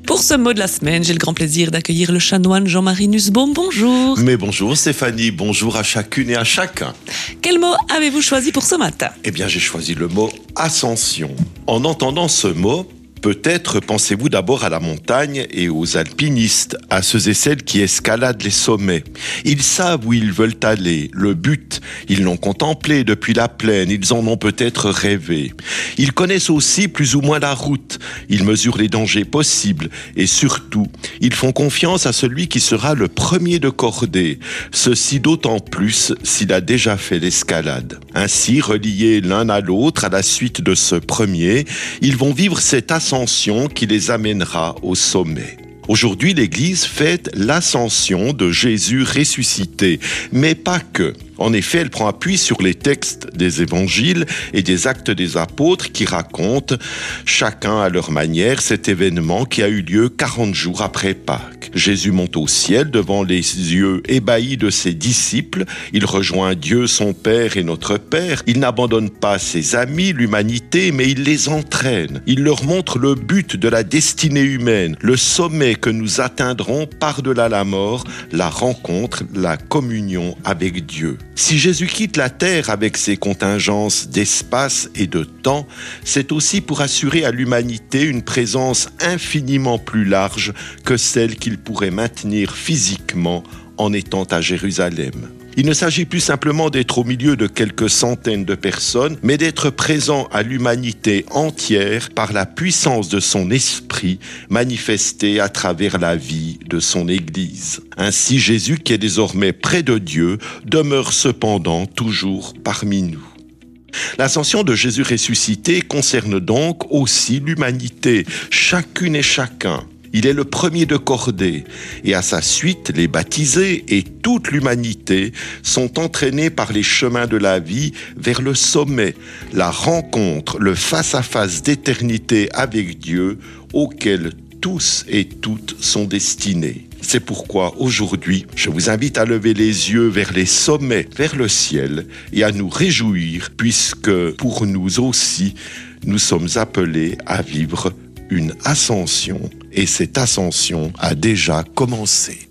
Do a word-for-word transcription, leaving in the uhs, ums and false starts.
Pour ce mot de la semaine, j'ai le grand plaisir d'accueillir le chanoine Jean-Marie Nussbaum. Bonjour. Mais bonjour Stéphanie, bonjour à chacune et à chacun. Quel mot avez-vous choisi pour ce matin? Eh bien, j'ai choisi le mot ascension. En entendant ce mot, peut-être pensez-vous d'abord à la montagne et aux alpinistes, à ceux et celles qui escaladent les sommets. Ils savent où ils veulent aller, le but. Ils l'ont contemplé depuis la plaine, ils en ont peut-être rêvé. Ils connaissent aussi plus ou moins la route, ils mesurent les dangers possibles et surtout, ils font confiance à celui qui sera le premier de cordée. Ceci d'autant plus s'il a déjà fait l'escalade. Ainsi, reliés l'un à l'autre à la suite de ce premier, ils vont vivre cette ascension qui les amènera au sommet. Aujourd'hui, l'Église fête l'ascension de Jésus ressuscité, mais pas que. En effet, elle prend appui sur les textes des évangiles et des actes des apôtres qui racontent, chacun à leur manière, cet événement qui a eu lieu quarante jours après Pâques. Jésus monte au ciel devant les yeux ébahis de ses disciples. Il rejoint Dieu, son Père et notre Père. Il n'abandonne pas ses amis, l'humanité, mais il les entraîne. Il leur montre le but de la destinée humaine, le sommet que nous atteindrons par-delà la mort, la rencontre, la communion avec Dieu. Si Jésus quitte la terre avec ses contingences d'espace et de temps, c'est aussi pour assurer à l'humanité une présence infiniment plus large que celle qu'il pourrait maintenir physiquement en étant à Jérusalem. Il ne s'agit plus simplement d'être au milieu de quelques centaines de personnes, mais d'être présent à l'humanité entière par la puissance de son esprit manifesté à travers la vie de son Église. Ainsi, Jésus, qui est désormais près de Dieu, demeure cependant toujours parmi nous. L'ascension de Jésus ressuscité concerne donc aussi l'humanité, chacune et chacun. Il est le premier de cordée, et à sa suite, les baptisés et toute l'humanité sont entraînés par les chemins de la vie vers le sommet, la rencontre, le face-à-face d'éternité avec Dieu, auquel tous et toutes sont destinés. C'est pourquoi aujourd'hui, je vous invite à lever les yeux vers les sommets, vers le ciel, et à nous réjouir, puisque pour nous aussi, nous sommes appelés à vivre une ascension, et cette ascension a déjà commencé.